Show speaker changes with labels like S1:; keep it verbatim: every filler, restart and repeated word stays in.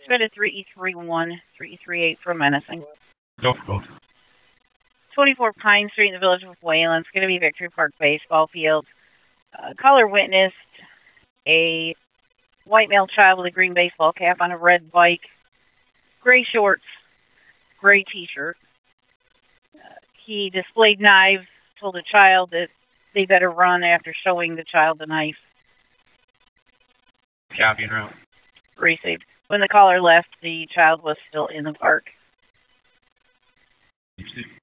S1: Go to three E three one, three E three eight for menacing.
S2: Go for both.
S1: twenty-four Pine Street in the Village of Wayland. It's going to be Victory Park Baseball Field. Uh, caller witnessed a white male child with a green baseball cap on a red bike, gray shorts, gray T-shirt. Uh, he displayed knives, told the child that they better run after showing the child the knife.
S2: Copy and route.
S1: Received. When the caller left, the child was still in the park.